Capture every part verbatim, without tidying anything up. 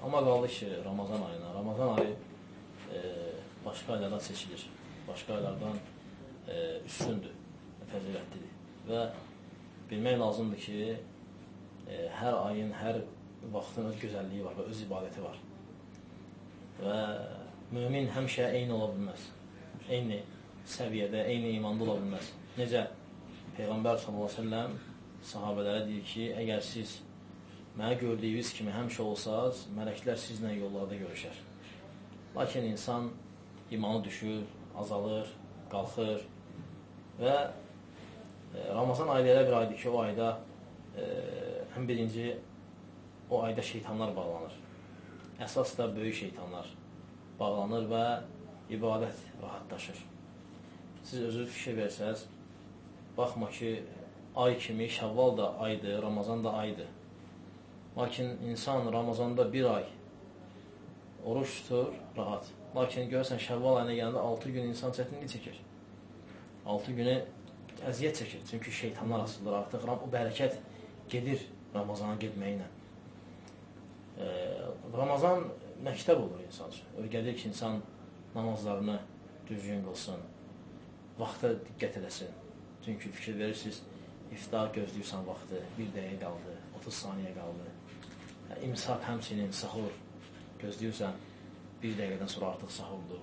Amma qaldı ki, Ramazan ayına. Ramazan ayı e, başqa aylardan seçilir. Başqa aylardan e, üstündür, fəzilətlidir. Və bilmək lazımdır ki, e, hər ayın, hər vaxtın öz gözəlliyi var və öz ibadəti var. Və mümin həmişə eyni ola bilməz. Eyni səviyyədə, eyni imanda ola bilməz. Necə Peyğəmbər sallallahu əleyhi və səlləm sahabələrə deyir ki, əgər siz mənə gördüyünüz kimi həmişə olsanız, mələklər sizlə yollarda görüşər. Lakin insan imanı düşür, azalır, qalxır və e, Ramazan ayı elə bir aydır ki, o ayda e, ən birinci o ayda şeytanlar bağlanır. Əsas da böyük şeytanlar bağlanır və ibadət rahatlaşır. Siz özünüz fikir versəz, baxma ki, ay kimi Şəvval da aydır, Ramazan da aydır. Lakin insan Ramazanda bir ay oruç tutur, rahat. Lakin görürsən Şəvval ayına gələndə altı gün insan çətinlik çəkir. altı günü əziyyət çəkir. Çünki şeytanlar asılır artıq. O bərəkət gedir Ramazana getməklə. E, Ramazan məktəb olur insan üçün. Öyrədir ki, insan namazlarını düzgün qılsın, vaxta diqqət edəsin. Çünki fikir verirsiniz, iftar gözləyirsən vaxtı, bir dəqiqə qaldı, otuz saniyə qaldı. İmsak həmçinin, sahur gözləyirsən, bir dəqiqədən sonra artıq sahurdur.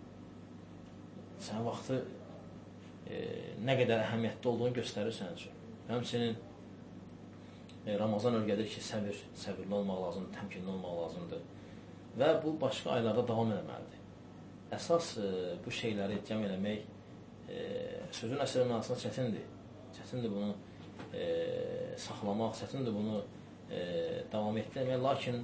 Sən vaxtı e, nə qədər əhəmiyyətli olduğunu göstərir sənin üçün. Həmçinin e, Ramazan öyrədir ki, səbir, səbirli olmaq lazımdır, təmkinli olmaq lazımdır. Və bu başqa aylarda davam eləməlidir. Əsas e, bu şeyləri cəm eləmək e, sözün əsr mənasında çətindir. Çətindir bunu e, saxlamaq, çətindir bunu e, davam etdirmək. Lakin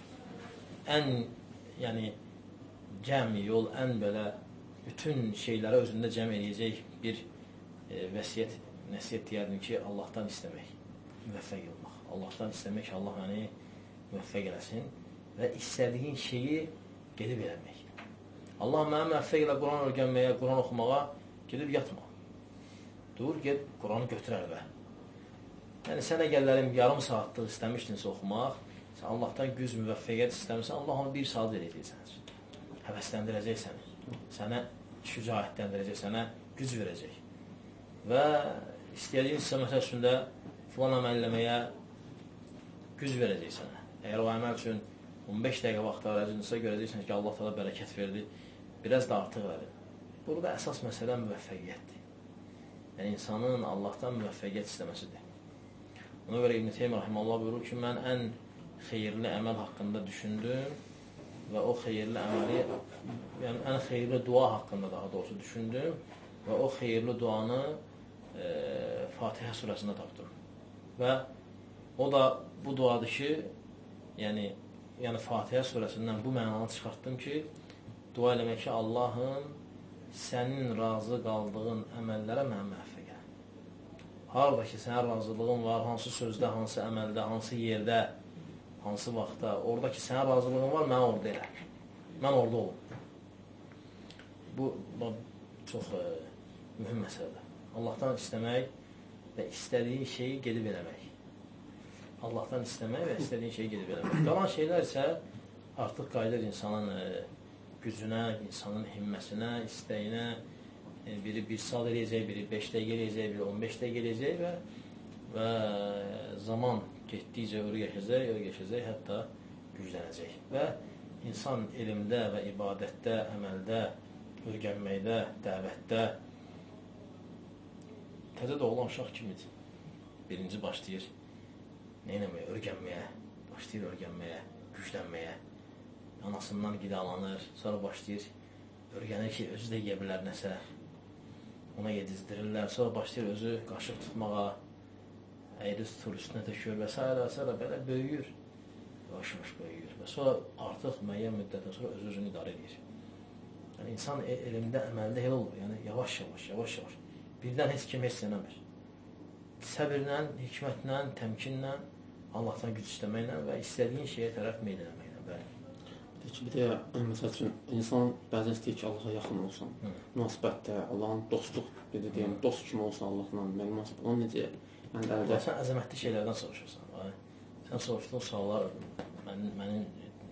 ən yəni cəm yol, ən belə bütün şeyləri özündə cəm eləyəcək bir e, vəsiyyət, nəsiyyət deyərdim ki, Allahdan istəmək, müvəffəq olmaq. Allahdan istəmək ki, Allah məni müvəffəq eləsin və istədiyin şeyi gedib eləmək. Allah mənə müvəffəq elə Quran öyrənməyə, Quran oxumağa, gedib yatma. Dur, get, Quranı götür əlbə. Yəni, sən əgərlərim yarım saatlıq istəmişdinsə oxumaq, sən Allahdan güc müvəffəqiyyət istəmirsən, Allah onu bir saat verəcək sənə. Həvəsləndirəcək səni. Sənə şücaətləndirəcək, sənə güc verəcək. Və istədiyin sizə məsəl üstündə filan əməl eləməyə güc verəcək sənə. Əgər o əməl üçün on beş dəqiqə vaxt aracınızsa görəcəksiniz ki, Allah təala bərəkət verdi, biraz da artıq verir. Burada əsas məsələ müvəffəqiyyətdir. Yəni, insanın Allahdan müvəffəqiyyət istəməsidir. Ona görə İbn Teymiyyə rahimehullah buyurur ki, mən ən xeyirli əməl haqqında düşündüm və o xeyirli əməli, yəni ən xeyirli dua haqqında daha doğrusu düşündüm və o xeyirli duanı e, Fatihə surəsində tapdım. Və o da bu duadır ki, yəni, yəni Fatihə surəsindən bu mənanı çıxartdım ki, dua eləmək ki, Allahım, sənin razı qaldığın əməllərə mənə müvəffəq elə. Harada ki, sənin razılığın var, hansı sözdə, hansı əməldə, hansı yerdə, hansı vaxtda, orada ki, sənin razılığın var, mən orada elə. Mən orada olum. Bu, bu çox e, mühüm məsələdir. Allahdan istəmək və istədiyi şeyi gedib eləmək. Allahdan istəmək və istədiyi şeyi gedib eləmək. Qalan şeylər isə artıq qayıdır insanın e, gücünə, insanın himməsinə, istəyinə, biri bir saat eləyəcək, biri beş dəqiqə eləyəcək, biri on beş dəqiqə eləyəcək və, və zaman getdikcə öyrəşəcək, öyrəşəcək, hətta güclənəcək. Və insan elmdə və ibadətdə, əməldə, öyrənməkdə, dəvətdə təzə doğulan uşaq kimidir. Birinci başlayır nə eləməyə, öyrənməyə, başlayır öyrənməyə, güclənməyə. Anasından qidalanır, sonra başlayır, öyrənir ki, özü də yeyə bilər nəsə, ona yedizdirirlər, sonra başlayır özü qaşıq tutmağa, əyri tutur, üstünə tökür və s. və s. belə böyüyür, yavaş-yavaş böyüyür və sonra artıq müəyyən müddətdən sonra öz-özünü idarə edir. Yəni, insan elmdə, əməldə elə olur, yəni yavaş-yavaş, yavaş-yavaş, birdən heç kim heç sənəmir. Səbirlə, hikmətlə, təmkinlə, Allahdan güc istəməklə və istədiyin şeyə tərəf meyl eləməklə, bəli. Bir də, məsəl üçün, insan bəzən istəyir ki, Allaha yaxın olsun, münasibətdə, Allahın dostluq, bir də deyəm, dost kimi olsun Allahla, münasibət, onu necə? Sən əzəmətli şeylərdən soruşursan, sən soruşduğun suallar mənim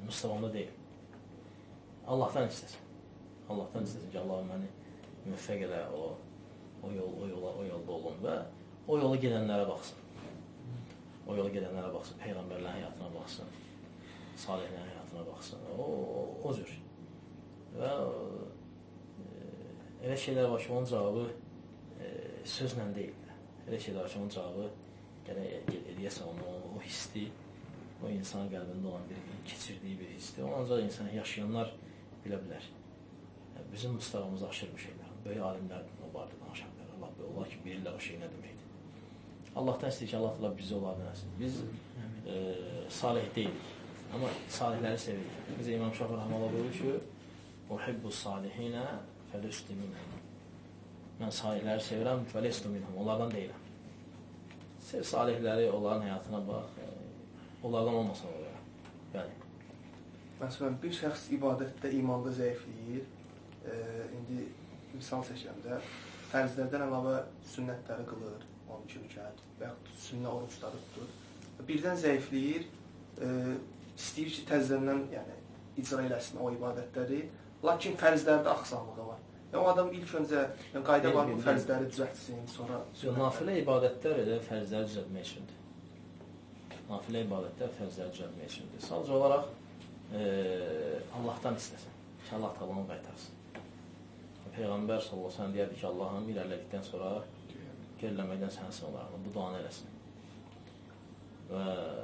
Mustafamda deyil. Allahdan istəsin. Allahdan istəsin ki, Allah məni müvəffəq elə, o, o, yol, o, yola, o yolda olun və o yola gedənlərə baxsın. O yola gedənlərə baxsın, Peyğəmbərlərin həyatına baxsın, salihlərin həyatına baxsın. O, o, o cür. Və e, elə şeylər var ki, onun cavabı e, sözlə deyil. Elə şeylər var ki, onun cavabı gərək eləyəsən onu, o hissi, o insan qəlbində olan bir keçirdiyi bir hissi. O ancaq insan yaşayanlar bilə bilər. Yəni, bizim Mustafamızda aşır bir şeylər. Böyük alimlər o barədə danışa bilər. Allah belə olar ki, bilirlər o şey nə deməkdir. Allahdan istəyir ki, Allah Allah bizi ola bilməsin. Biz e, salih deyilik. Amma salihləri sevirik. Bizə İmam Şafii Rəhməllah buyurur ki, "Uhibbu salihinə fələstu minhum." Mən salihləri sevirəm, fələstu minhum. Onlardan deyiləm. Sev salihləri, onların həyatına bax. E, onlardan olmasın olar. Bəli. Məsələn, bir şəxs ibadətdə, imanda zəifləyir. E, indi misal seçəndə fərzlərdən əlavə sünnətləri qılır, on iki rükət və yaxud sünnə oruçları tutur. Birdən zəifləyir, e, istəyir ki, təzədən yəni, icra eləsin o ibadətləri, lakin fərzlərdə axsanlığı var. Yəni, o adam ilk öncə yəni, qayda var bu fərzləri düzəltsin, sonra... Nafilə ibadətlər elə fərzləri düzəltmək üçündür. Nafilə ibadətlər fərzləri düzəltmək üçündür. Sadəcə olaraq e, Allahdan istəsin ki, Allah talanı qaytarsın. Peyğəmbər sallallahu əleyhi və səlləm deyərdi ki, Allahım irəlilədikdən sonra geriləməkdən sənsin olaraq, bu duanı eləsin. Və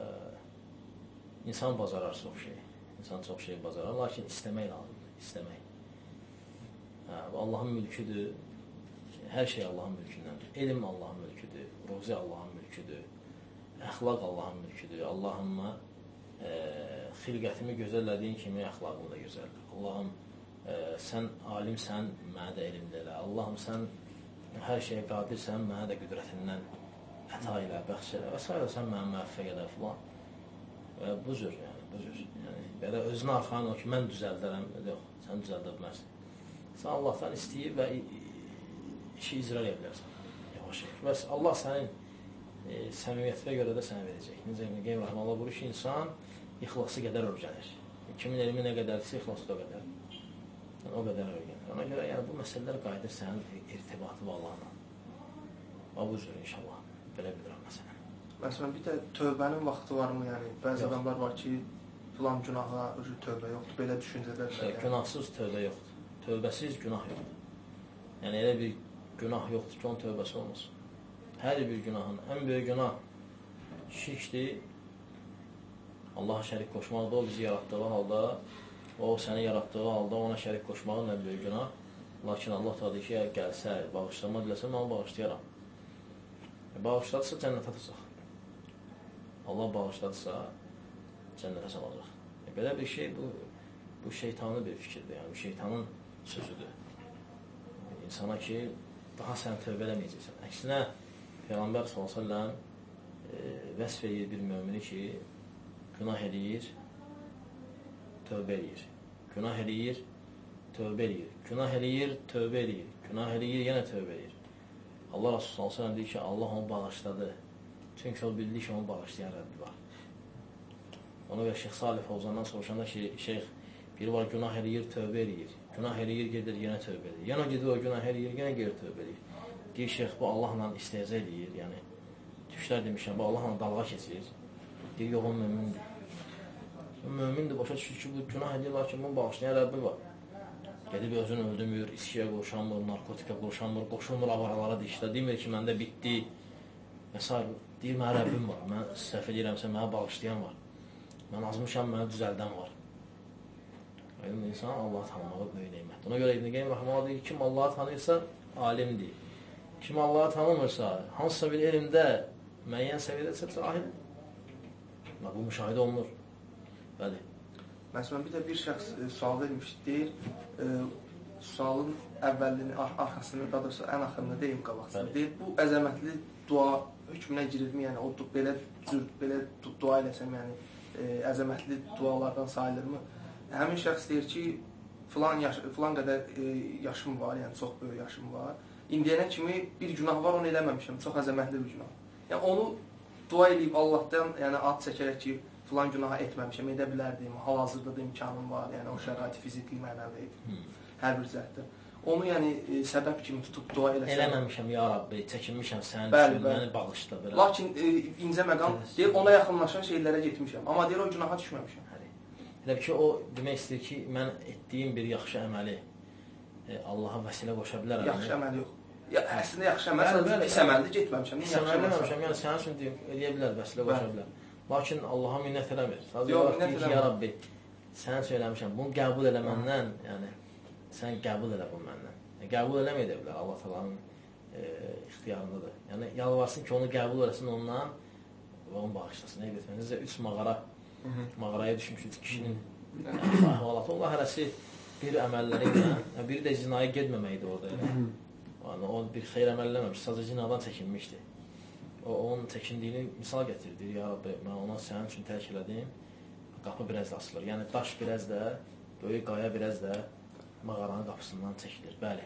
insan bacarar çox şey. İnsan çox şey bacarar, lakin istəmək lazımdır, istəmək. Hə, Allahın mülküdür, hər şey Allahın mülkündəndir. Elm Allahın mülküdür, ruzi Allahın mülküdür, əxlaq Allahın mülküdür. Allahımma e, xilqətimi gözəllədiyin kimi əxlaqımı da gözəldir. Allahım, e, sən alimsən, mənə də elmdə elə. Allahım, sən hər şeyə qadirsən, mənə də qüdrətindən əta ilə, bəxş elə və s. Sən mənə müvəffəq elə filan. Və bu cür, yəni, bu cür. Yəni, belə özünə arxain o ki, mən düzəldərəm, yox, sən düzəldə bilməzsin. Sən Allahdan istəyir və işi icra edə bilərsən. Yavaş yavaş. Bəs Allah sənin e, səmimiyyətinə görə də sənə verəcək. Necə İbn Qeym Rəhməllah buyurur ki, insan ixlası qədər öyrənir. Kimin elmi nə qədərdirsə, ixlası da o qədər. Yəni, o qədər öyrənir. Ona görə yəni, bu məsələlər qayıdır sənin irtibatı və Allahla. Və bu cür inşallah. Belə bilirəm məsələn. Məsələn, bir də tövbənin vaxtı varmı? Yəni, bəzi yox. Adamlar var ki, filan günaha tövbə yoxdur. Belə düşüncələr. İşte, yəni. Günahsız tövbə yoxdur. Tövbəsiz günah yoxdur. Yəni, elə bir günah yoxdur ki, onun tövbəsi olmasın. Hər bir günahın, ən böyük günah şirkdir. Allaha şərik qoşmaqda, o bizi yaratdığı halda, o səni yaratdığı halda ona şərik qoşmağın ən böyük günah. Lakin Allah tadı ki, gəlsə, bağışlama diləsə, mən onu bağışlayaram. E, bağışladısa, cənnətə atacaq. Allah bağışladısa, cənnətə salacaq. E, belə bir şey, bu, bu şeytanı bir fikirdir. Yəni, bu şeytanın sözüdür. İnsana ki, daha sən tövbə eləməyəcəksən. Əksinə, Peyğəmbər sallallahu əleyhi və səlləm vəsf edir bir mömini ki, günah eləyir, tövbə eləyir. Günah eləyir, tövbə eləyir. Günah eləyir, tövbə eləyir. Günah eləyir, yenə tövbə eləyir. Allah Rasulü sallallahu əleyhi və səlləm deyir ki, Allah onu bağışladı. Çünki o bildi ki, onu bağışlayan Rəbbi var. Ona görə Şeyx Salih Fovzandan soruşanda ki, Şeyx, biri var günah eləyir, tövbə eləyir. Günah eləyir, gedir, yenə tövbə eləyir. Yenə gedir o günah eləyir, yenə gedir tövbə eləyir. Deyir, Şeyx, bu Allahla istehza eləyir. Yəni, düşlər demişəm, bu Allahla dalğa keçirir. Deyir, yox, o mümindir. O mümindir, başa düşür ki, bu günah eləyir, lakin bunu bağışlayan Rəbbi var. Gedib özünü öldürmür, içkiyə qoşanmır, narkotikə qoşanmır, qoşulmur avaralara dişdə. Demir ki, məndə bitdi. Məsələn, deyir, mənə Rəbbim var. Mən səhv edirəmsə, mənə bağışlayan var. Mən azmışam, mənə düzəldən var. Aydın insan Allah'ı tanımağı böyük neymətdir. Ona görə İbn Qeym Rəhməllah deyir, kim Allah'ı tanıyırsa alimdir. Kim Allah'ı tanımırsa, hansısa bir elmdə müəyyən səviyyədəsə cahil. Bu müşahidə olunur. Bəli. Məsələn, bir də bir şəxs e, sual vermiş, deyir, e, sualın əvvəlini, arxasını, daha doğrusu ən axırını deyim qabaqsın. Deyir, bu əzəmətli dua hökmünə girirmi? Yəni, o belə cür, belə dua eləsəm, yəni, e, əzəmətli dualardan sayılırmı? Həmin şəxs deyir ki, filan, yaş, filan qədər e, yaşım var, yəni çox böyük yaşım var. İndiyənə kimi bir günah var, onu eləməmişəm, çox əzəmətli bir günah. Yəni onu dua edib Allahdan, yəni ad çəkərək ki, filan günaha etməmişəm, edə bilərdim, hal-hazırda da imkanım var, yəni o şərait fiziki, mənəvi, hər bir zətdə. Onu yəni e, səbəb kimi tutub dua eləsəm. Eləməmişəm ya Rabbi, çəkinmişəm sənin bəli, üçün, bəli. məni bağışla belə. Lakin e, incə məqam deyir, ona yaxınlaşan şeylərə getmişəm. Amma deyir o günaha düşməmişəm. Elə ki o demək istəyir ki, mən etdiyim bir yaxşı əməli e, Allaha vəsilə qoşa bilərəm. Yaxşı əməl yox. Ya əslində yaxşı əməl, sadəcə pis əməldə getməmişəm. Pis əməl eləməmişəm, yəni sənin üçün deyim, eləyə bilər, vəsilə qoşa bilər. Lakin Allaha minnət eləmir. Sadəcə deyir ki, ya Rabbi, sən söyləmişəm, bunu qəbul eləməndən, yəni sən qəbul elə bunu məndən. Yəni, qəbul eləməyə də bilər, Allah Taala'nın e, ixtiyarındadır. Yəni yalvarsın ki, onu qəbul eləsin ondan və onu bağışlasın. Nə etməz? Necə üç mağara, mağaraya düşmüşdü kişinin əhvalatı. Allah hərəsi bir əməlləri ilə, biri də zinaya getməməkdir orada. Yəni. Yəni o bir xeyir əməl eləməmiş, sadəcə zinadan çəkinmişdi. O onun çəkindiyini misal gətirdi. Ya Rabbi, mən ona sənin üçün tərk elədim. Qapı biraz da açılır. Yəni daş biraz da, böyük qaya biraz da mağaranın qapısından çəkilir. Bəli.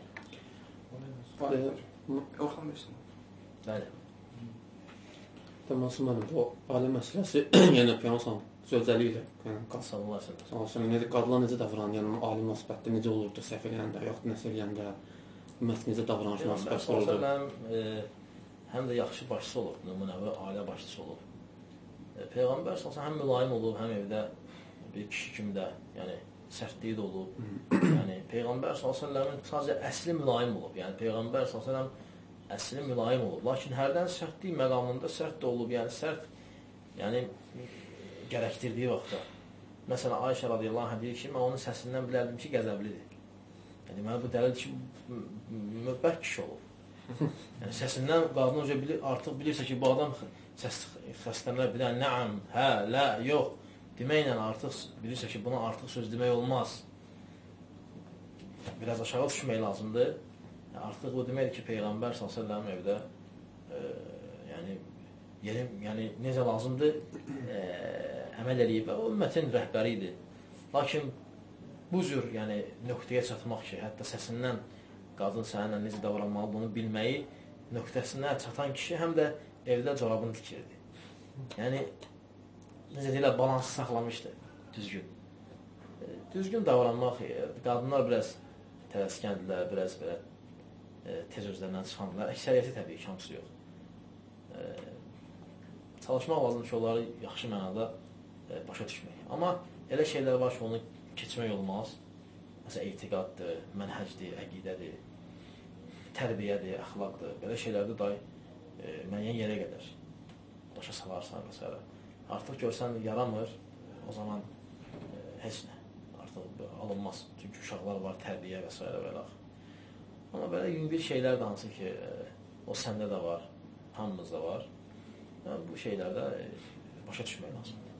Orxan versin. Bəli. Deməsi mənim bu ailə məsələsi, yəni Peyğəmbər sözəliyi ilə, yəni sallallahu əleyhi və səlləm. Sallallahu necə qadınlar necə davranır, yəni ailə münasibətdə necə olurdu, səhv eləyəndə, yaxud nəsə eləyəndə, ümumiyyətlə necə davranış münasibətdə olurdu. Peyğəmbər həm də yaxşı başçısı olub, nümunəvi ailə başçısı olub. Peyğəmbər sallallahu həm mülayim olub, həm evdə bir kişi kimi də, yəni sərtliyi də olub. Yəni Peyğəmbər sallallahu sadəcə əsli mülayim olub. Yəni Peyğəmbər sallallahu əsli mülayim olub. Lakin hərdən sərtlik məqamında sərt də olub. Yəni sərt, yəni gərəkdirdiyi vaxtda. Məsələn Ayşə radiyallahu anh deyir ki, mən onun səsindən bilərdim ki, qəzəblidir. Yəni mənə bu dəlildir ki, mübərk kişi olub. Yəni səsindən qadın önce bilir, artıq bilirsə ki, bu adam səs xəstəmlər bilir, nəam, hə, lə, yox. Deməklə artıq bilirsə ki, buna artıq söz demək olmaz. Biraz aşağı düşmək lazımdır. Yəni, artıq bu deməkdir ki, Peyğəmbər sallallahu əleyhi və səlləm evdə e, yəni, yerim, yəni necə lazımdır e, əməl eləyib və o ümmətin rəhbəri idi. Lakin bu cür yəni, nöqtəyə çatmaq ki, hətta səsindən qadın səninlə necə davranmalı bunu bilməyi nöqtəsinə çatan kişi həm də evdə corabını tikirdi. Yəni, necə deyirlər, balansı saxlamışdı, düzgün. E, düzgün davranmaq, e, qadınlar biraz tələskəndilər, biraz belə e, tez özlərindən çıxandılar. Əksəriyyəti təbii ki, hamısı yox. E, çalışmaq lazım ki, onları yaxşı mənada e, başa düşmək. Amma elə şeylər var ki, onu keçmək olmaz. Məsələn, etiqaddır, mənhəcdir, əqidədir, tərbiyədir, əxlaqdır. Belə şeylərdə day e, müəyyən yerə qədər başa salarsan və s. Artıq görsən yaramır, o zaman e, heç nə, artıq alınmaz. Çünki uşaqlar var, tərbiyə və s. və ilə. Amma belə yüngül şeylər də hansı ki, e, o səndə də var, hamımızda var. Yəni, bu şeylərdə e, başa düşmək lazımdır.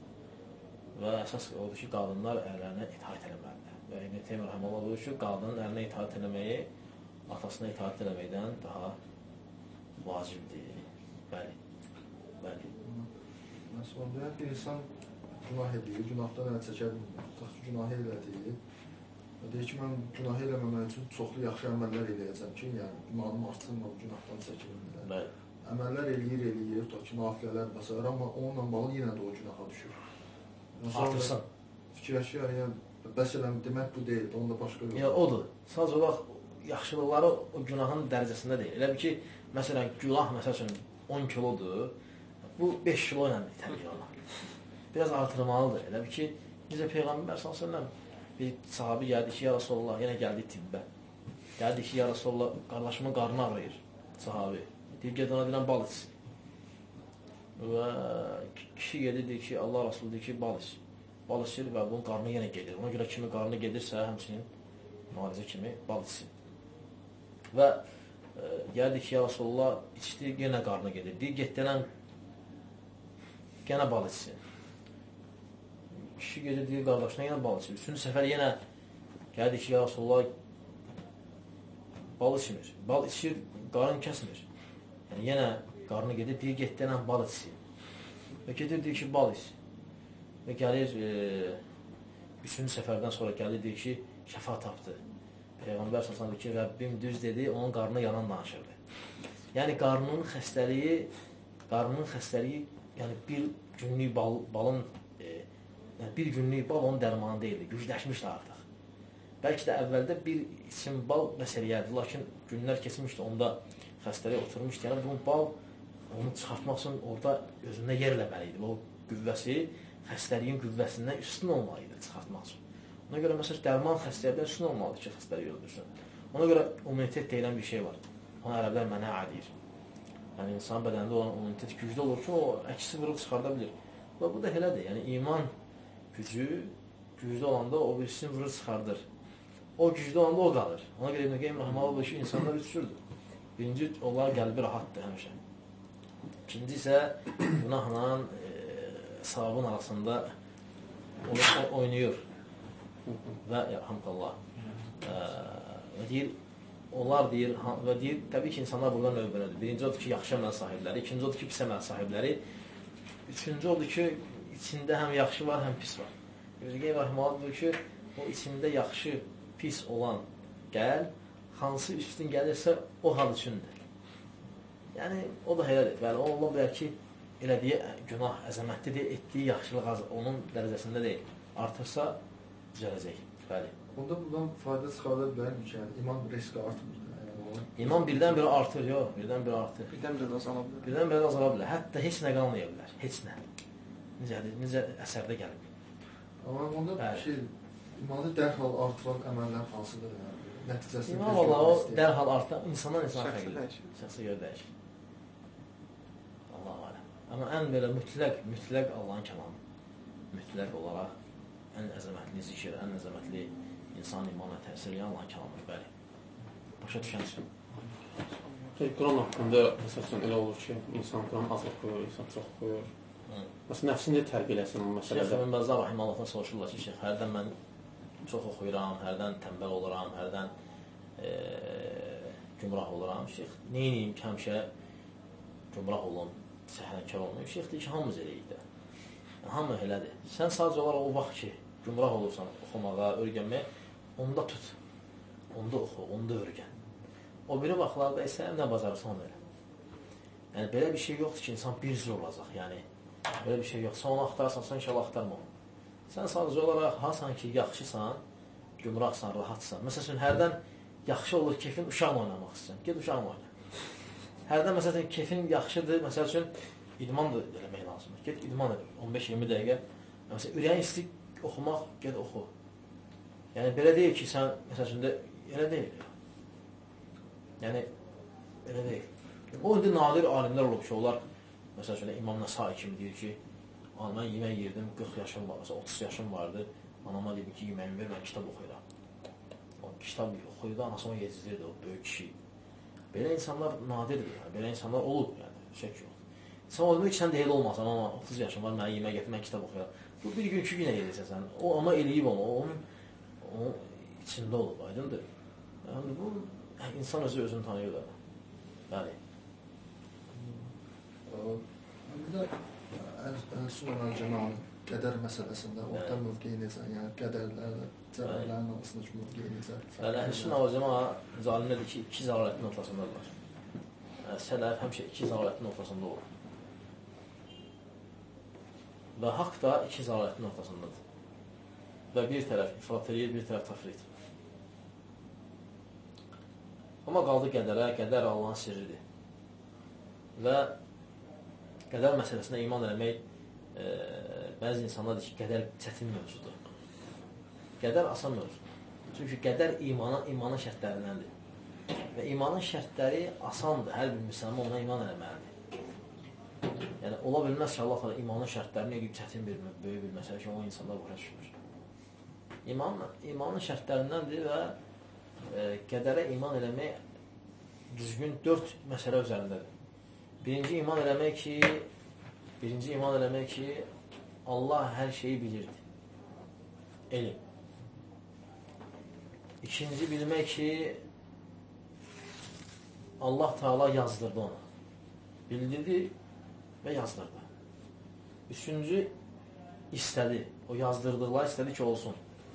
Və əsas odur ki, qadınlar ərlərinə itaat eləməlidir. Və İbn Teymiyyə rəhməhullah buyurur ki, qadının ərinə itaat eləməyi atasına itaat eləməkdən daha vacibdir. Bəli. Bəli. Məsələn, bir insan günah edir, günahdan əl çəkə bilmir. Tutaq ki, günah elədir. Deyir ki, mən günah eləməmək üçün çoxlu yaxşı əməllər eləyəcəm ki, yəni imanım artsın, bu günahdan çəkilir. Bəli. Əməllər eləyir, eləyir, tutaq ki, nafilələr və s. Amma onunla bağlı yenə də o günaha düşür. Artırsan. Fikirləşir, yəni bəs eləm demək bu deyil, onda başqa yox. Ya odur. Sadəcə olaraq yaxşılıqları o günahın dərəcəsində deyil. Elə bir ki, məsələn, günah məsəl üçün on kilodur. Bu beş kilo ilə təbii olar. Biraz artırmalıdır. Elə bir ki, necə Peyğəmbər sallallahu əleyhi və səlləm bir sahabi gəldi ki, ya Rasulullah, yenə gəldi tibbə. Gəldi ki, ya Rasulullah, qardaşımın qarnı ağrıyır. Sahabi. Deyir, ged ona deyilən bal içsin. Və kişi gedir, deyir ki, Allah Rasulü deyir ki, bal içsin. Bal içir və bunun qarnı yenə gedir. Ona görə kimi qarnı gedirsə, həmçinin müalicə kimi bal içsin. Və e, gəldi ki, ya Rasulullah, içdi, yenə qarnı gedir. Deyir, getdilən yenə bal içsin. Kişi gedir, deyir, qardaşına yenə bal içir. Üçüncü səfər yenə gəldi ki, ya Rasulullah, bal içmir. Bal içir, qarın kəsmir. Yəni, yenə qarnı gedir, deyir, getdilən bal içsin. Və gedir, deyir ki, bal içsin. Və gəlir, e, üçüncü səfərdən sonra gəlir, deyir ki, şəfa tapdı. Peyğəmbər sallallahu əleyhi və səlləm ki, Rəbbim düz dedi, onun qarnı yanan danışırdı. Yəni, qarnının xəstəliyi, qarnının xəstəliyi, yəni bir günlük bal, balın e, yəni bir günlük bal onun dərmanı deyildi, gücləşmişdi artıq. Bəlkə də əvvəldə bir içim bal məsələyərdi, lakin günlər keçmişdi, onda xəstəliyə oturmuşdu. Yəni bu bal onu çıxartmaq üçün orada özündə yer eləməli idi. O qüvvəsi xəstəliyin qüvvəsindən üstün olmalı idi çıxartmaq üçün. Ona görə məsələn dərman xəstəlikdən üstün olmalıdır ki, xəstəliyi öldürsün. Ona görə immunitet deyilən bir şey var. Ona ərəblər mənə deyir. Yəni insan bədənində olan immunitet güclü olur ki, o əksi vurub çıxarda bilir. Və bu da elədir. Yəni iman gücü güclü olanda o birisini vurur çıxardır. O güclü olanda o qalır. Ona görə İbn Qayyim rəhməhullah bu ki, insanlar üç cürdür. Birinci, onlar qəlbi rahatdır həmişə. İkinci isə günahla e, savabın arasında oynayır. Və yarhamdallah. E, və deyir, onlar deyir, və deyir, təbii ki, insanlar buradan növbələdir. Birinci odur ki, yaxşı əməl sahibləri, ikinci odur ki, pis əməl sahibləri, üçüncü odur ki, içində həm yaxşı var, həm pis var. İbn Qayyim rəhməhullah deyir ki, o içində yaxşı, pis olan qəl, hansı üstün gəlirsə, o hal üçündür. Yəni, o da elədir. Bəli, o Allah bilər ki, elədiyi günah əzəmətlidir, etdiyi yaxşılıq onun dərəcəsində deyil. Artırsa, düzələcək. Bəli. Onda bundan fayda çıxarda bilərik ki, yəni, iman riski artımır. Yəni, iman birdən-birə artır, yox, birdən-birə artır. Birdən-birə azala bilər. Birdən-birə azala bilər. Hətta heç nə qalmaya bilər, heç nə. Necədir, necə əsərdə gəlib. Amma onda bir şey, imanı dərhal artıran əməllər hansıdır? Yəni, nəticəsində... İman valla o dərhal artıran, insandan insana fərqlidir. Şəxsə görə dəyişir. Allah-u aləm. Amma ən belə mütləq, mütləq Allahın kəlamı. Mütləq olaraq ən əzəmətli zikir, ən əzəmətli insan imana təsir edən Allahın kəlamıdır, bəli. Başa düşənsin. Quran haqqında məsələn elə olur ki, insan Quran az oxuyur, insan çox oxuyur. Məsələn, nəfsini tərbiyə eləsin bu məsələdə. Şeyx Əmin Bəzza Rahimallahdan soruşurlar ki, şeyx, hərdən mən çox oxuyuram, hərdən tənbəl oluram, hərdən e, gümrah oluram. Şeyx, neyiniyim ki, həmişə gümrah olun, səhləkar olmayım. Şeyx deyir ki, hamımız eləyik də. Yəni, hamı elədir. Sən sadəcə olaraq o vaxt ki, gümrah olursan oxumağa, örgənməyə, onda tut, onda oxu, onda örgən. O biri vaxtlarda isə nə bacarırsan onu elə. Yəni, belə bir şey yoxdur ki, insan bir cür olacaq, yəni. Belə bir şey yox. Sən onu axtarsan, sən inşallah axtarma onu. Sən sadəcə olaraq hasan ki, yaxşısan, gümrahsan, rahatsan. Məsələn, hərdən yaxşı olur keyfin uşaqla oynamaq istəyirsən. Ged uşaqla oyna. Hərdən məsələn, keyfin yaxşıdır, məsəl üçün idman da eləmək lazımdır. Ged idman edin. on beş iyirmi dəqiqə. Məsələn, ürəyin istəyir oxumaq, ged oxu. Yəni, belə deyil ki, sən, məsəl üçün də, elə deyil. Yəni, elə deyil. O, indi nadir alimlər olub ki, onlar məsəl üçün, İmam Nəsai kimi deyir ki, mən yemək yerdim, qırx yaşım var, məsələn, otuz yaşım vardı, anama dedim ki, yeməyimi ver, mən kitab oxuyuram. O kitab oxuyurdu, anası onu yetizdirdi, o böyük kişi. Belə insanlar nadirdir, yəni. Belə insanlar olub, yəni, şək yox. Sən o demək ki, sən də elə olmasan, amma otuz yaşım var, mənə yemək gətir, mən kitab oxuyuram. Bu bir gün, iki günə eləyirsən sən, o amma eləyib onu, o onun, onun içində olub, aydındır. Yəni, bu, insan özü özünü tanıyır da. Bəli. Bir də Əl-Sünnə Cəmaənin qədər məsələsində orta mövqeyi necə, yəni qədərlərlə, cəbərlərin arasındakı mövqeyi necə? Əl-Sünnə Cəmaə zalimlədir ki, iki zalalətin ortasındadır. Sələf həmişə iki zalalətin ortasında olur. Və haqq da iki zalalətin ortasındadır. Və bir tərəf ifrat edir, bir tərəf tafrit. Amma qaldı qədərə, qədər Allahın sirridir. Və qədər məsələsinə iman eləmək e, bəzi insanlar deyir ki, qədər çətin mövzudur. Qədər asan mövzudur. Çünki qədər imana, imanın şərtlərindəndir. Və imanın şərtləri asandır. Hər bir müsəlman ona iman eləməlidir. Yəni, ola bilməz ki, Allah imanın şərtlərini edib çətin bir, böyük bir məsələ ki, o insanlar buraya düşmür. İman, imanın şərtlərindəndir və e, qədərə iman eləmək düzgün dörd məsələ üzərindədir. Birinci iman eləmək ki, birinci iman eləmək ki, Allah hər şeyi bilirdi. Elm. İkinci bilmək ki, Allah Teala yazdırdı ona. Bildirdi və yazdırdı. Üçüncü, istədi. O yazdırdıqlar istədi ki, olsun.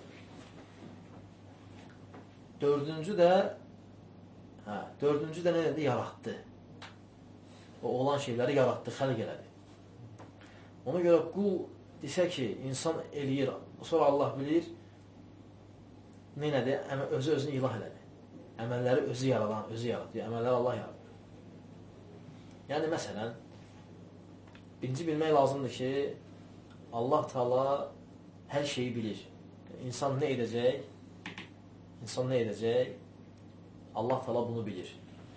Dördüncü də, hə, dördüncü də nə dedi? Yaratdı. O olan şeyləri yaratdı, xəlq elədi. Ona görə qul desə ki, insan eləyir, sonra Allah bilir, nə nədir? Özü özünü ilah elədi. Əməlləri özü yaradan, özü yaradı. Əməlləri Allah yaradı. Yəni, məsələn, birinci bilmək lazımdır ki, Allah Teala hər şeyi bilir. İnsan nə edəcək? İnsan nə edəcək? Allah Teala bunu bilir.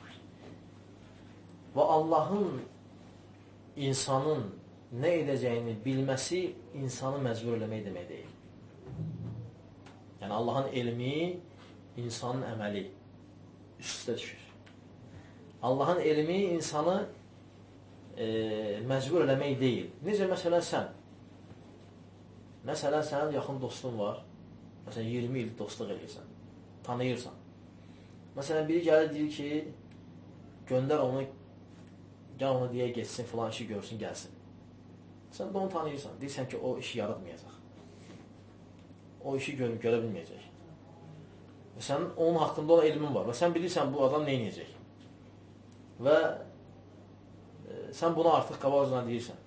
Və Allahın insanın nə edəcəyini bilməsi insanı məcbur eləmək demək deyil. Yəni, Allahın elmi insanın əməli üst-üstə düşür. Allahın elmi insanı e, məcbur eləmək deyil. Necə, məsələn, sən? Məsələn, sənin yaxın dostun var. Məsələn, iyirmi il dostluq edirsən. Tanıyırsan. Məsələn, biri gəlir, deyir ki, göndər onu, gəl onu deyə geçsin, filan işi görsün, gəlsin. Sən də onu tanıyırsan. Deyirsən ki, o işi yaratmayacaq. O işi görüb görə bilməyəcək. Və sənin onun haqqında olan elmin var. Və sən bilirsən, bu adam nə edəcək. Və e, sən buna artıq qabaqcadan deyirsən.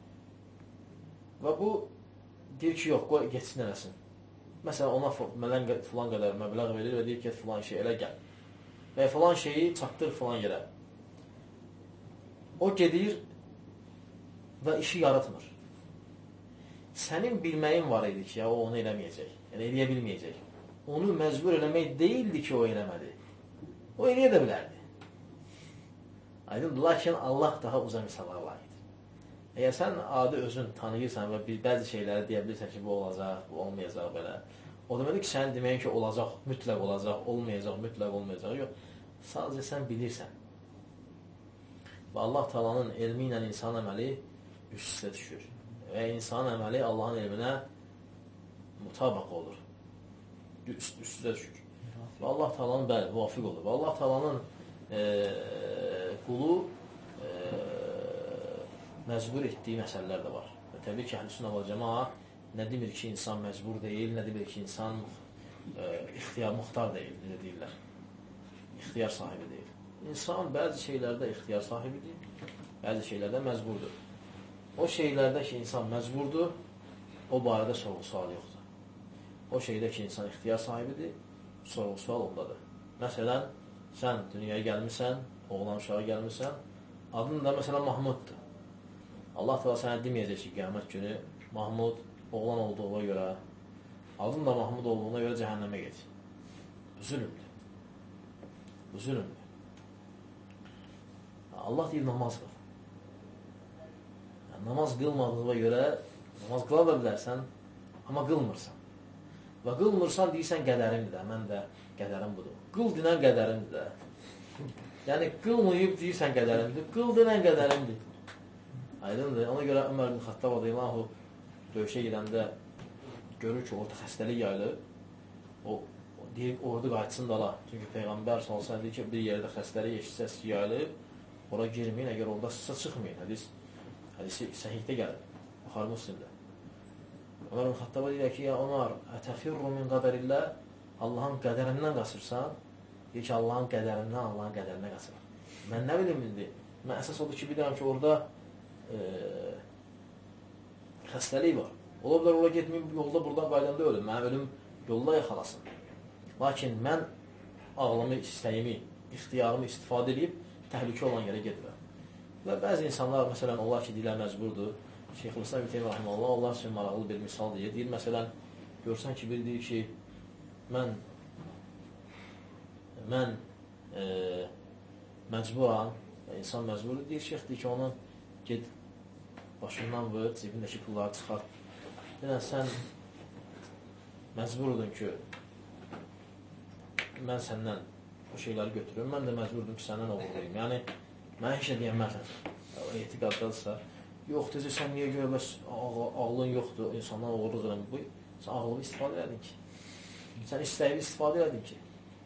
Və bu deyir ki, yox, qoy geçsin eləsin. Məsələn, ona filan qədər məbləğ verir və deyir ki, filan şey elə gəl. Və filan şeyi çatdır filan yerə. O gedir və işi yaratmır. Sənin bilməyin var idi ki, ya, o onu eləməyəcək. Yəni, eləyə bilməyəcək. Onu məcbur eləmək deyildi ki, o eləmədi. O eləyə də bilərdi. Aydındır, lakin Allah daha uzun misallara layiqdir. Əgər sən adi özün tanıyırsan və bir, bəzi şeyləri deyə bilirsən ki, bu olacaq, bu olmayacaq belə. O deməli ki, sənin deməyin ki, olacaq, mütləq olacaq, olmayacaq, mütləq olmayacaq. Yox, sadəcə sən bilirsən. Və Allah Taala'nın elmi ilə insan əməli üst-üstə düşür. Və insan əməli Allahın elminə mutabaq olur. Üst-üstə düşür. Və Allah Taala'nın bəli, müvafiq olur. Və Allah Taala'nın e, qulu e, məcbur etdiyi məsələlər də var. Və təbii ki, Əhlüsünnə vəl Cəmaət nə demir ki, insan məcbur deyil, nə demir ki, insan e, ixtiyar, muxtar deyil, necə deyirlər. İxtiyar sahibi deyil. İnsan bəzi şeylərdə ixtiyar sahibidir, bəzi şeylərdə məcburdur. O şeylərdə ki, insan məcburdur, o barədə sorğu-sual yoxdur. O şeydə ki, insan ixtiyar sahibidir, sorğu-sual ondadır. Məsələn, sən dünyaya gəlmirsən, oğlan uşağa gəlmirsən, adın da məsələn Mahmuddur. Allah Teala sənə deməyəcək ki, qiyamət günü Mahmud oğlan olduğuna görə, adın da Mahmud olduğuna görə cəhənnəmə get. Bu zülümdür. Bu zülümdür. Allah deyir, namaz qıl. Yəni, namaz qılmadığına görə, namaz qıla da bilərsən, amma qılmırsan. Və qılmırsan, deyirsən, qədərimdir də, mən də qədərim budur. Qıl dinən qədərimdir də. Yəni, qılmayıb deyirsən qədərimdir, qıl dinən qədərimdir. Aydındır. Ona görə Ömər ibn Xattab radiyallahu döyüşə gedəndə görür ki, orada xəstəlik yayılır. O, o deyir, orada qayıtsın da ala. Çünki Peyğəmbər sallallahu əleyhi və səlləm deyir ki, bir yerdə xəstəlik eşitsəz ki, yayılır. Ora girməyin, əgər orada sizə çıxmayın. Hədis, hədisi səhihdə gəlir. Buxarı Müslimdə. Ömər ibn Xattaba deyir ki, ya Ömər, ətəfirru min qədərillə, Allahın qədərindən qaçırsan, deyir ki, Allahın qədərindən, Allahın qədərindən qaçırsan. Mən nə bilim indi? Mən əsas odur ki, bilirəm ki, orada e, xəstəlik var. Ola bilər, ora getməyib, yolda buradan qaydanda ölüm. Mənim ölüm yolda yaxalasın. Lakin mən ağlımı, istəyimi, ixtiyarımı istifadə edib, təhlükə olan yerə gedirəm. Və bəzi insanlar, məsələn, onlar ki, deyirlər məcburdur. Şeyxülislam İbn Teymiyyə rahimehullah, onlar üçün maraqlı bir misal deyir. Deyir, məsələn, görsən ki, biri deyir ki, mən mən e, məcburam, insan məcburdur. Deyir, şeyx deyir ki, onu ged, başından vır, cibindəki pulları çıxart. Deyirən, sən məcburdun ki, mən səndən o şeyləri götürürüm. Mən də məcburdum ki, səndən oğurlayayım. Yəni, mən heç nə deyəməzsən. Etiqaddadırsa, yox, deyəcək, sən niyə görə, bəs ağlın yoxdur, insandan oğurluq edəm. Bu, sən ağlını istifadə edin ki. Sən istəyini istifadə edin ki.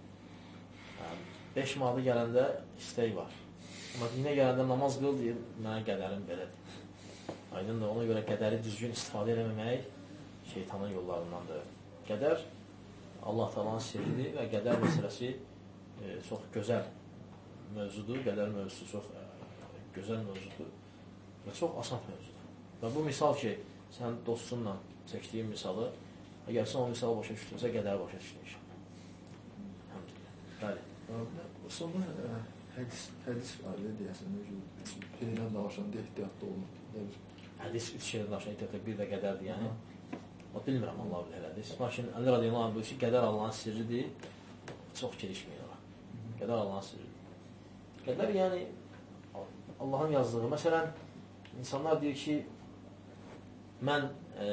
beş manatı gələndə istək var. Amma dinə gələndə namaz qıl deyir, mənə qədərim belədir. Aydındır, ona görə qədəri düzgün istifadə eləməmək şeytanın yollarındandır. Qədər Allah Taala'nın sirridir və qədər məsələsi e, çox gözəl mövzudur. Qədər mövzusu çox e, gözəl mövzudur və çox asan mövzudur. Və bu misal ki, sən dostunla çəkdiyin misalı, əgər sən o misalı başa düşdünsə, qədəri başa düşdün inşallah. Bəli. Sonra hədis, hədis var, deyəsən, şeylə danışanda ehtiyatlı olmaq. Hədis üç şeylə danışanda ehtiyatlı, bir də qədərdir, yəni. O, bilmirəm Allah bilir hədis. Lakin Əli radiyallahu anh, bu işi qədər Allahın sirridir, çox gelişməyin olar. Qədər Allahın sirridir. Qədər, yəni, Allahın yazdığı. Məsələn, insanlar deyir ki, mən e,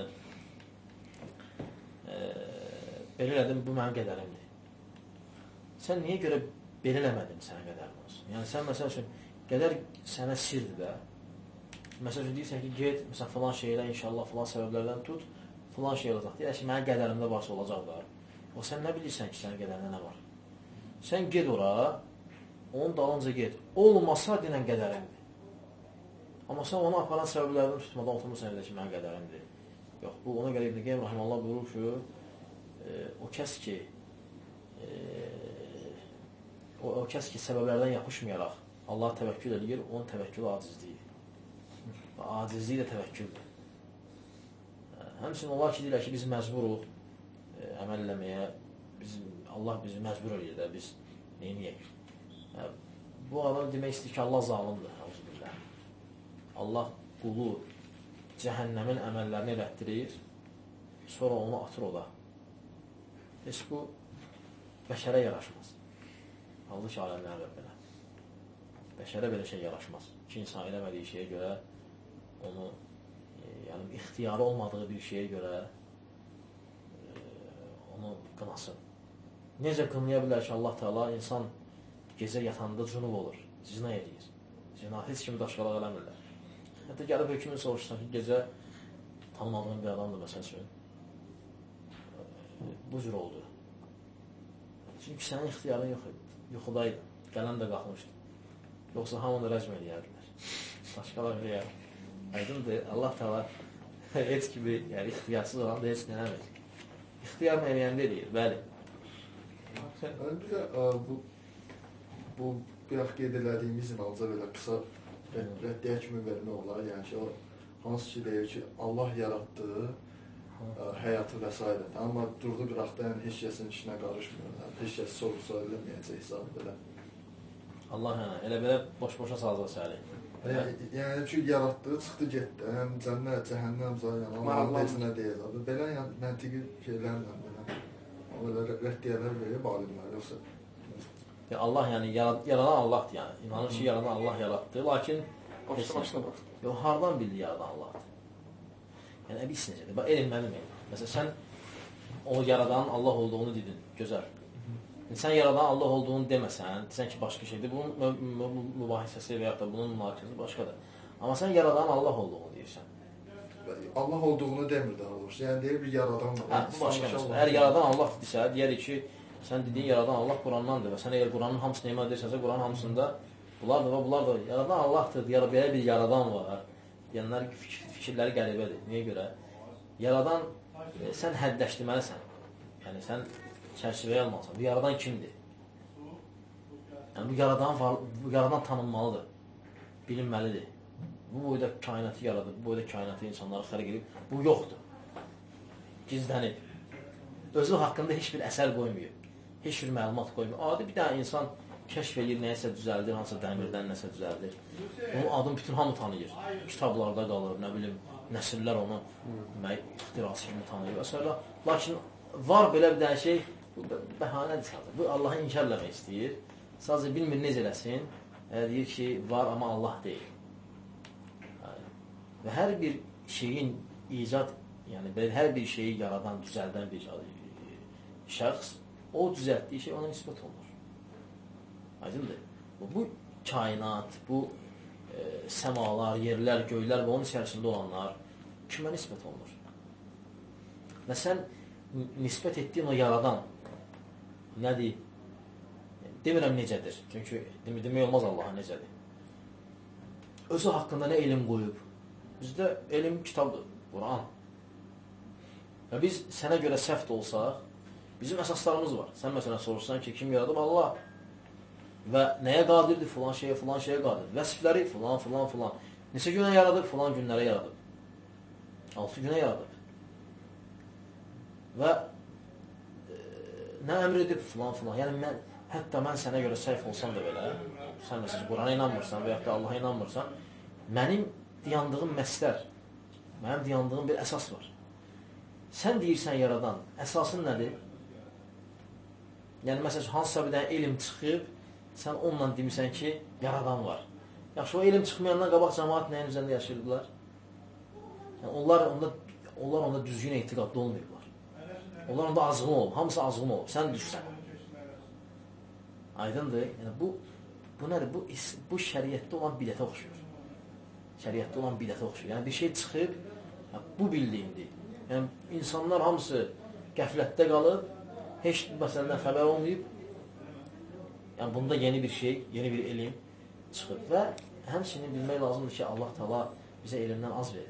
e, belə elədim, bu mənim qədərimdir. Sən niyə görə belə eləmədin sənə qədərin olsun? Yəni, sən məsəl üçün, qədər sənə sirdir də. Məsəl üçün, deyirsən ki, get, məsələn, filan şeylə, inşallah, filan səbəblərdən tut, filan şey olacaq. Deyək ki, mənim qədərimdə varsa olacaq da. O, sən nə bilirsən ki, sənin qədərində nə var? Sən ged ora, onun dalınca ged. Olmasa denən qədərimdir. Amma sən onu aparan səbəblərdən tutmadan oturmursan edə ki, mənim qədərimdir. Yox, bu ona görə İbn Qeym Rahiməllah buyurur ki, e, o kəs ki, e, o, o kəs ki, səbəblərdən yapışmayaraq Allah təvəkkül edir, onun təvəkkülü acizliyidir. Və acizliyi də təvəkküldür. Həmçinin onlar ki, deyirlər ki, biz məcburuq e, əməl eləməyə, biz, Allah bizi məcbur edir də, biz neyniyək? E, bu adam demək istəyir ki, Allah zalimdir. Allah qulu cəhənnəmin əməllərini elətdirir, sonra onu atır o da. Heç bu bəşərə yaraşmaz. Allah ki, aləmlər Rəbbinə. Bəşərə belə şey yaraşmaz. İki insan eləmədiyi şeyə görə, onu e, yəni ixtiyarı olmadığı bir şeyə görə e, onu qınasın. Necə qınlaya bilər ki, Allah Teala insan gecə yatanda cünub olur, zina edir. Zina heç kimi daşqalaq eləmirlər. Hətta gəlib hökmün soruşsan ki, gecə tanımadığın bir adamdır, məsəl üçün. Bu cür oldu. Çünki sənin ixtiyarın yox idi. Yuxudaydı. Qələm də qalxmışdı. Yoxsa hamını rəcm eləyərdilər. Daşqalaq eləyər. Aydındır. Allah Teala heç kimi, yəni ixtiyarsız olan da heç nələmir. İxtiyarını eləyəndə eləyir, bəli. Bir də bu, bu bir qeyd elədiyimiz inanca belə qısa rəddiyə kimi vermək olar. Yəni ki, o hansı ki deyir ki, Allah yaratdı ə, həyatı və s. Amma durdu qıraqda, yəni heç kəsin işinə qarışmıyor. Yəni, heç kəs sorğusa eləməyəcək hesab belə. Allah hə, elə belə boş-boşa salacaq səni. Yəni, yəni ki, yaratdı, çıxdı getdi. Yəni, cənnət, cəhənnəm, yəni, Allah heç nə deyir. Belə yəni, məntiqi şeylərlə belə, belə rəddiyələr verir alimlər. Yoxsa Ya Allah yəni yaradan Allahdır yəni. İnanır ki, yaradan Allah yaratdı, lakin başına başına bax. Yox, hardan bildi yaradan Allahdır? Yəni əbis necədir? Bax, elm mənim elm. Məsələn, sən o yaradanın Allah olduğunu dedin, gözəl. Sən yaradan Allah olduğunu deməsən, desən ki, başqa şeydir. Bunun mübahisəsi və ya da bunun münaqişəsi başqadır. Amma sən yaradan Allah olduğunu deyirsən. Allah olduğunu demir daha doğrusu. Yəni deyir bir yaradan var. Hə, bu başqa məsələ. Əgər yaradan Allah desə, deyərik ki, sən dediyin yaradan Allah Qurandandır və sən əgər Quranın hamısını iman edirsənsə, Quranın hamısında bunlardır və bunlardır. Yaradan Allahdır, deyər, belə bir yaradan var. Deyənlər fikir, fikirləri qəribədir. Niyə görə? Yaradan, e, sən həddləşdirməlisən. Yəni, sən çərçivəyə almalısan. Bu yaradan kimdir? Yəni, bu yaradan, var, bu yaradan tanınmalıdır. Bilinməlidir. Bu boyda kainatı yaradır, bu boyda kainatı insanları xərq edib. Bu yoxdur. Gizlənib. Özü haqqında heç bir əsər qoymuyor. Heç bir məlumat qoymuyor. Adi bir dənə insan kəşf edir, nəyəsə düzəldir, hansısa dəmirdən nəsə düzəldir. Onun adını bütün hamı tanıyır. Kitablarda qalır, nə bilim, nəsillər onu ixtirası kimi tanıyır və s. Lakin var belə bir dənə şey, bu bəhanədir sadəcə. Bu Allahı inkar eləmək istəyir. Sadəcə bilmir necə eləsin. Deyir ki, var amma Allah deyil. Və hər bir şeyin icad, yəni hər bir şeyi yaradan, düzəldən bir şəxs, o düzəltdiyi şey ona nisbət olunur. Aydındır. Bu kainat, bu e, səmalar, yerlər, göylər və onun içərisində olanlar kimə nisbət olunur? Və sən nisbət etdiyin o yaradan nədir? Demirəm necədir. Çünki demək olmaz Allaha necədir. Özü haqqında nə elm qoyub? Bizdə elm kitabdır, Quran. Və biz sənə görə səhv də olsaq, bizim əsaslarımız var. Sən məsələn soruşsan ki, kim yaradıb? Allah. Və nəyə qadirdir? Filan şeyə, filan şeyə qadirdir. Vəsifləri filan, filan, filan. Neçə günə yaradıb? Filan günlərə yaradıb. altı günə yaradıb. Və e, nə əmr edib filan filan. Yəni mən, hətta mən sənə görə səhv olsam da belə, sən məsələn Qurana inanmırsan və ya da Allaha inanmırsan, mənim dayandığım məslər, mənim dayandığım bir əsas var. Sən deyirsən yaradan, əsasın nədir? Yəni məsələn hansısa bir dənə elm çıxıb, sən onunla demirsən ki, yaradan var. Yaxşı, o elm çıxmayandan qabaq cəmaat nəyin üzərində yaşayırdılar? Yəni, onlar onda onlar onda düzgün etiqadlı olmayıblar. Onlar onda azğın olub, hamısı azğın olub, sən düşsən. Aydındır? Yəni bu bu nədir? Bu bu şəriətdə olan bidətə oxşuyur. Şəriətdə olan bidətə oxşuyur. Yəni bir şey çıxıb, bu bildiyimdir. Yəni insanlar hamısı qəflətdə qalıb, heç məsələdən xəbər olmayıb. Yəni bunda yeni bir şey, yeni bir elm çıxıb və həmçinin bilmək lazımdır ki, Allah Taala bizə elmdən az verir.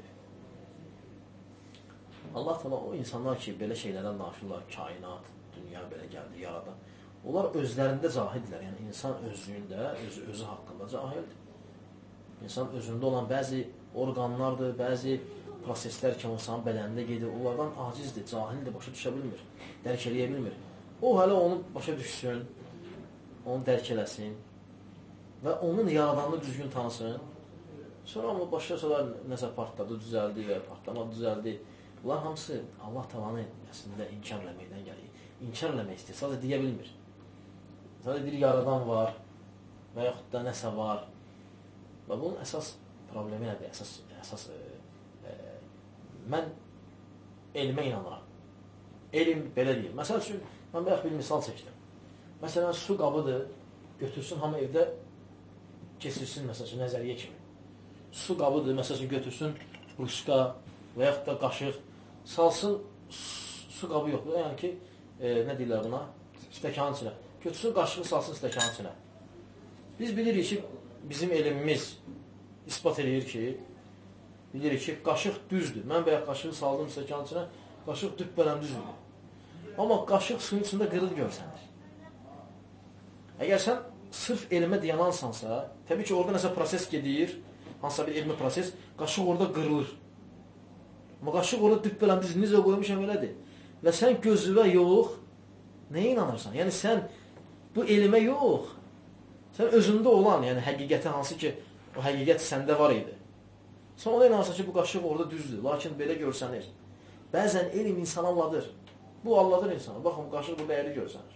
Allah Taala o insanlar ki, belə şeylərdən danışırlar, kainat, dünya belə gəldi, yaradan. Onlar özlərində cahildirlər. Yəni insan özlüyündə, özü, özü haqqında cahildir. İnsan özündə olan bəzi orqanlardır, bəzi proseslər ki, insanın bədənində gedir, onlardan acizdir, cahildir, başa düşə bilmir, dərk eləyə bilmir. O hələ onu başa düşsün, onu dərk eləsin və onun yaradanını düzgün tanısın. Sonra amma başa sonra nəsə partladı, düzəldi və partlama düzəldi. Bunlar hamısı Allah Taala'nı əslində inkar eləməkdən gəlir. İnkar eləmək istəyir, sadəcə deyə bilmir. Sadəcə deyir, yaradan var və yaxud da nəsə var. Və bunun əsas problemi nədir? Əsas, əsas e, e, mən elmə inanıram. Elm belə deyil. Məsəl üçün, mən bayaq bir misal çəkdim. Məsələn, su qabıdır, götürsün, hamı evdə keçirsin, məsəl üçün, nəzəriyyə kimi. Su qabıdır, məsəl üçün, götürsün, ruska və yaxud da qaşıq, salsın, su qabı yoxdur, yəni ki, e, nə deyirlər buna? Stəkanın içinə. Götürsün, qaşığı salsın stəkanın içinə. Biz bilirik ki, bizim elmimiz ispat edir ki, bilirik ki, qaşıq düzdür. Mən bayaq qaşığı saldım stəkanın içinə, qaşıq düppələm düzdür. Amma qaşıq suyun içində qırıl görsənir. Əgər sən sırf elmə dayanansansa, təbii ki, orada nəsə proses gedir, hansısa bir elmi proses, qaşıq orada qırılır. Amma qaşıq orada düppələm düzdür, necə qoymuşam elədir. Və sən gözüvə yox, nəyə inanırsan? Yəni sən bu elmə yox, sən özündə olan, yəni həqiqəti hansı ki, o həqiqət səndə var idi. Sən ona inanırsan ki, bu qaşıq orada düzdür, lakin belə görsənir. Bəzən elm insanı alladır. Bu alladır insanı. Baxın, qaşıq burada əyri görsənir.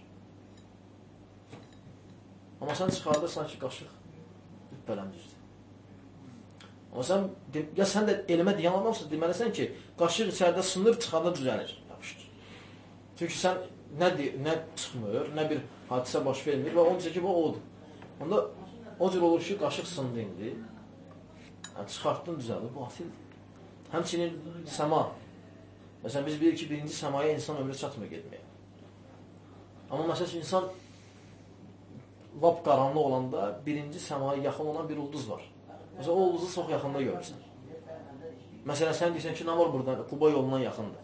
Amma sən çıxardırsan ki, qaşıq düppələm düzdür. Amma sən, ya sən də elmə deyən adamsın, deməlisən ki, qaşıq içəridə sınır, çıxanda düzəlir, yapışır. Çünki sən nə, nə çıxmır, nə bir hadisə baş vermir və onun üçün ki, bu odur. Onda o cür olur ki, qaşıq sındı indi, yəni, çıxartdın düzəlir, bu atildir. Həmçinin səma. Məsələn, biz bilirik ki, birinci səmaya insan ömrü çatmır getməyə. Amma məsələn, insan lap qaranlıq olanda birinci səmaya yaxın olan bir ulduz var. Məsələn, o ulduzu çox yaxında görürsən. Məsələn, sən deyirsən ki, nə var buradan? Quba yolundan yaxındır.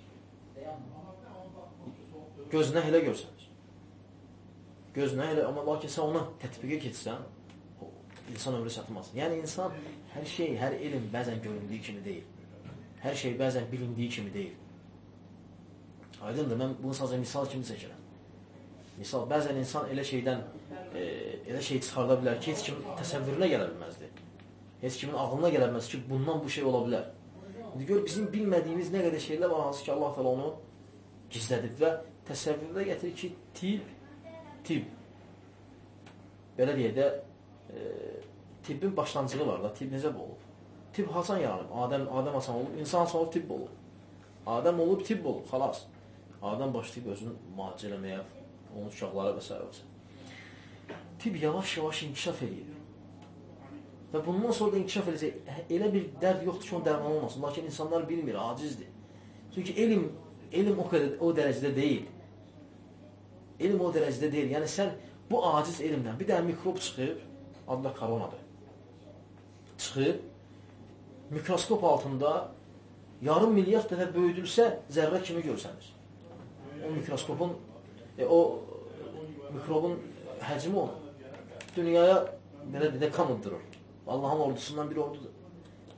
Gözünə elə görsənir. Gözünə elə, amma lakin sən ona tətbiqə keçsən, insan ömrü çatmaz. Yəni, insan hər şey, hər elm bəzən göründüyü kimi deyil. Hər şey bəzən bilindiyi kimi deyil. Aydındır, mən bunu sadəcə misal kimi çəkirəm. Misal, bəzən insan elə şeydən, e, elə şey çıxarda bilər ki, heç kimin təsəvvürünə gələ bilməzdi. Heç kimin ağlına gələ bilməz ki, bundan bu şey ola bilər. İndi gör, bizim bilmədiyimiz nə qədər şeylər var, hansı ki, Allah təala onu gizlədib və təsəvvürdə gətirir ki, tib, tib. Belə deyək də, e, tibbin başlanğıcılığı var da, tib necə bu olub? Tib hasan yaranıb? Adəm, Adəm hasan olub, insan hasan olub, tibb olub. Adəm olub, tibb olub, xalas. Adəm başlayıb özünü müalicə eləməyə, onun uşaqları və s. Tibb yavaş-yavaş inkişaf edir. Və bundan sonra da inkişaf edəcək, elə bir dərd yoxdur ki, onun dərman olmasın. Lakin insanlar bilmir, acizdir. Çünki elm, elm o, qədər, o dərəcədə deyil. Elm o dərəcədə deyil. Yəni sən bu aciz elmdən bir dənə mikrob çıxıb, adı da koronadır. Çıxıb, mikroskop altında yarım milyard dəfə böyüdülsə, zərrə kimi görsənir. O mikroskopun, e, o mikrobun həcmi onu dünyaya belə dedə kan uddurur. Allah'ın ordusundan bir ordudur.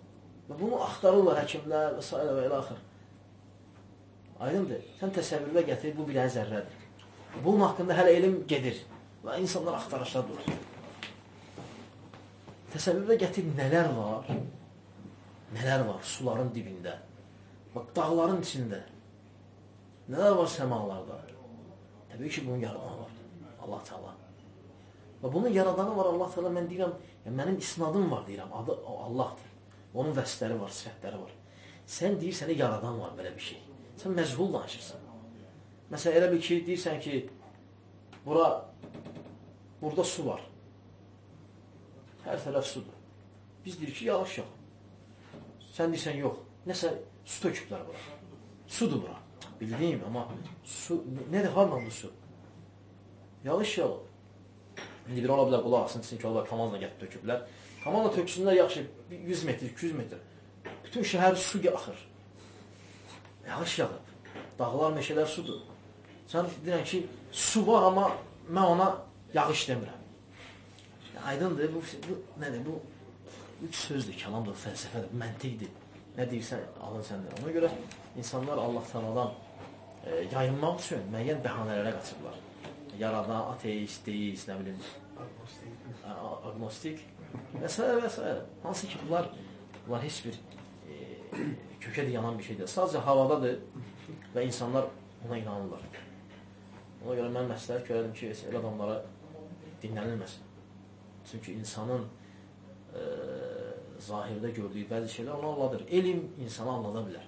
Və bunu axtarırlar həkimlər və s. və elə axır. Aydındır. Sən təsəvvürlə gətir, bu bir dənə zərrədir. Bunun haqqında hələ elm gedir və insanlar axtarışlar durur. Təsəvvürlə gətir, nələr var, nələr var suların dibində, bax, dağların içində, nələr var səmalarda. Təbii ki, bunun yaradanı var, Allah Teala. Və bunun yaradanı var, Allah Teala, mən deyirəm, yəni, mənim isnadım var, deyirəm, adı Allahdır. Onun vəsfləri var, sifətləri var. Sən deyir, sənə yaradan var belə bir şey. Sən məzhul danışırsan. Məsələn, elə bir ki, deyirsən ki, bura, burada su var. Hər tərəf sudur. Biz deyirik ki, yağış yox. Sən deyirsən, yox. Nəsə, su töküblər bura. Sudur bura. Bildiyim, amma su, nədir, harla bu su? Yağış yox. İndi bir ola bilər, qulaq asın, desin ki, ola bilər, kamazla gətib töküblər. Kamazla töksünlər, yaxşı, yüz metr, iki yüz metr. Bütün şəhər su axır. Yağış yağıb. Dağlar, meşələr sudur. Sən deyirən ki, su var, amma mən ona yağış demirəm. Aydındır, bu, bu nədir, bu üç sözdür, kəlamdır, fəlsəfədir, məntiqdir. Nə deyirsən, alın səndə. Ona görə insanlar Allah Teala'dan e, yayınmaq üçün müəyyən bəhanələrə qaçırlar. Yaradan, ateist, deist, nə bilim, agnostik və s. və s. Hansı ki, bunlar, bunlar heç bir e, kökə yanan bir şeydir. Sadəcə havadadır və insanlar ona inanırlar. Ona görə mən məsləhət görərdim ki, elə adamlara dinlənilməsin. Çünki insanın e, zahirdə gördüyü bəzi şeylər onu anladır. Elm insanı anlada bilər.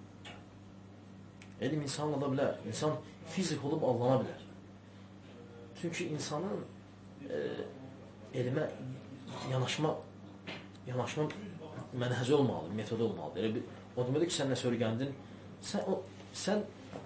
Elm insanı anlada bilər. İnsan fizik olub anlana bilər. Çünki insanın e, elmə yanaşma yanaşma mənhəci olmalıdır, metodu olmalıdır. Elə bir, o deməli ki, sən nəsə öyrəndin, sən, o, sən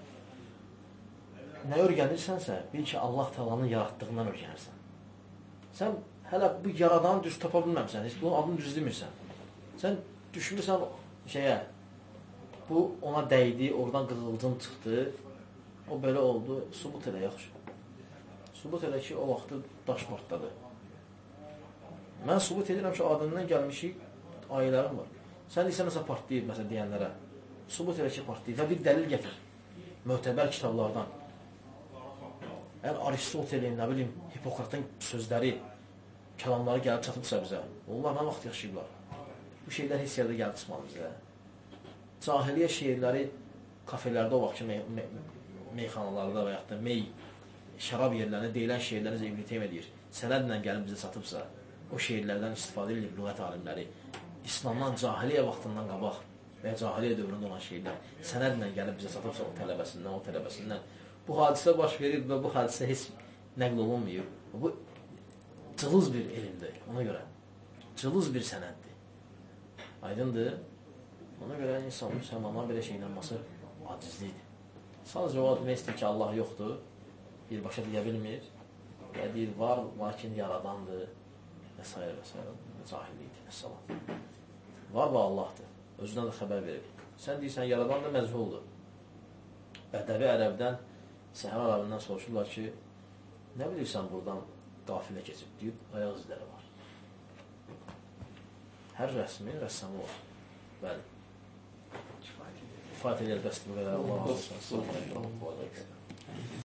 nə öyrənirsənsə, bil ki, Allah Teala'nın yaratdığından öyrənirsən. Sən hələ bu yaradanı düz tapa bilməmsən, heç bunun adını düz demirsən. Sən düşünürsən şeyə, bu ona dəydi, oradan qığılcım çıxdı, o belə oldu, subut elə yaxşı. Subut elə ki, o vaxtı daş partladı. Mən subut edirəm ki, adından gəlmişik, ayələrim var. Sən deyirsən, məsələn, partlayıb, məsələn, deyənlərə. Subut elə ki, partlayıb və bir dəlil gətir. Möhtəbər kitablardan. Əgər Aristotelin, nə bilim, Hipokratın sözləri, kəlamları gəlib çatıbsa bizə, onlar nə vaxt yaşayıblar? Bu şeylər heç yerdə gəlib çıxmalı bizə. Cahiliyə şeirləri kafelərdə o vaxt ki, me me meyxanalarda və yaxud da mey, şərab yerlərində deyilən şeirləriniz İbn Teymiyyə deyir. Sənədlə gəlib bizə satıbsa, o şeirlərdən istifadə edib lüğət alimləri, İslamdan cahiliyə vaxtından qabaq və ya cahiliyə dövründə olan şeylər sənədlə gəlib bizə satıbsa o tələbəsindən, o tələbəsindən, bu hadisə baş verir və bu hadisə heç nəql olunmuyor. Bu cılız bir elmdir, ona görə. Cılız bir sənəddir. Aydındır. Ona görə insan, müsəlmanlar belə şey inanması acizlidir. Sadəcə o demək istəyir ki, Allah yoxdur, birbaşa deyə bilmir və deyir, var, lakin yaradandır və s. və s. Cahillikdir, əssalam. Var və Allahdır. Özündən də xəbər verir. Sən deyirsən, yaradan da məzhuldur. Bədəvi ərəbdən, Səhra ərəbindən soruşurlar ki, nə bilirsən buradan qafilə keçib, deyib, ayaq izləri var. Hər rəsmin rəssamı var. Bəli. Kifayət edir, bəs bu qədər. Allah olsun.